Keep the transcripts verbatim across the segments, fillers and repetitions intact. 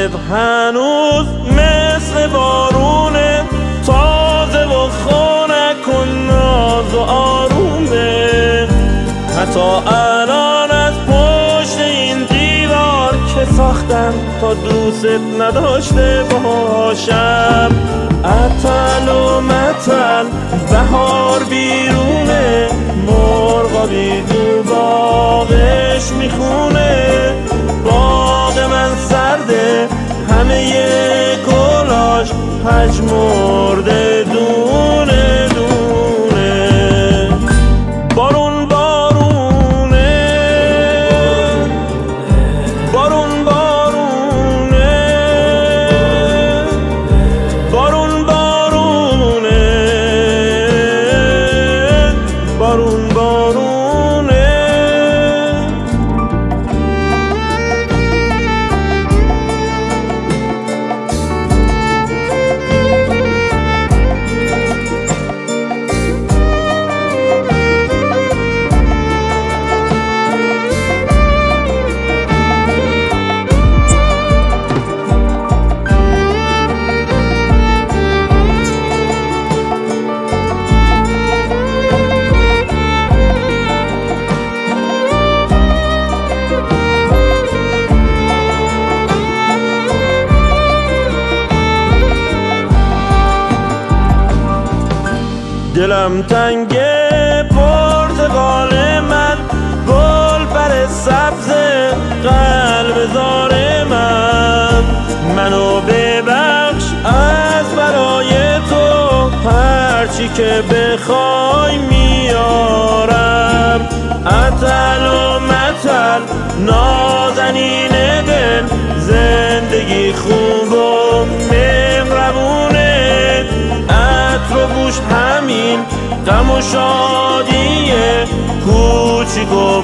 بودنت هنوز مثل بارونه، تازه و خنک و ناز و آرومه. حتی الان از پشت این دیوار که ساختم تا دوست نداشته باشم، اتل و متل بهار بیرونه، مرغا بی دو باغش میخونه. باغ من سرده همه گلاش پژمرده دونه دونه. بارون بارونه بارون بارونه بارون بارونه بارون بارونه. دلم تنگه پرتقال من، گل بر سبز قلب زار من. منو ببخش از برای تو، هرچی که بخوای میارم. اتل و متل نازنین دل، زندگی خوب و مهربونه. عطر و بوش همین غم و شادیه، کوچیک و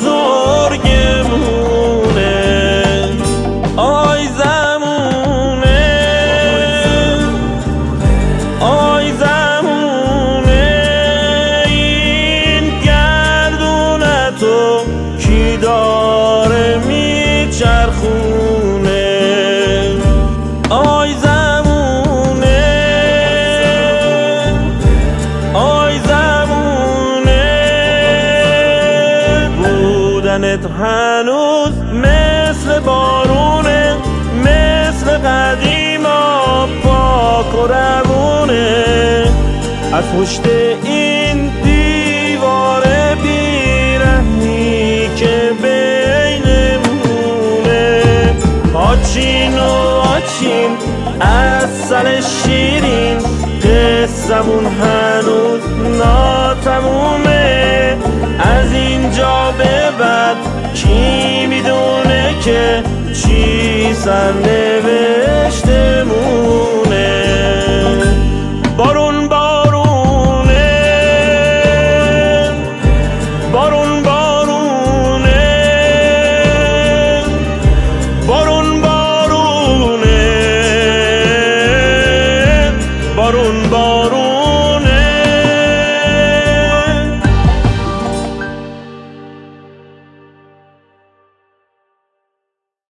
بزرگمونه. آی زمونه آی زمونه، این گردونتو کی داره میچرخونه. آی زمونه آی زمونه، بودنت هنوز مثل بارونه، مثل قدیما پاک و روونه. از پشت این دیوار بیرحمی که بینمونه، آچین و آچین عسل شیرین، قصمون هنوز ناتمومه. از اینجا به بعد کی میدونه که چی سرنوشت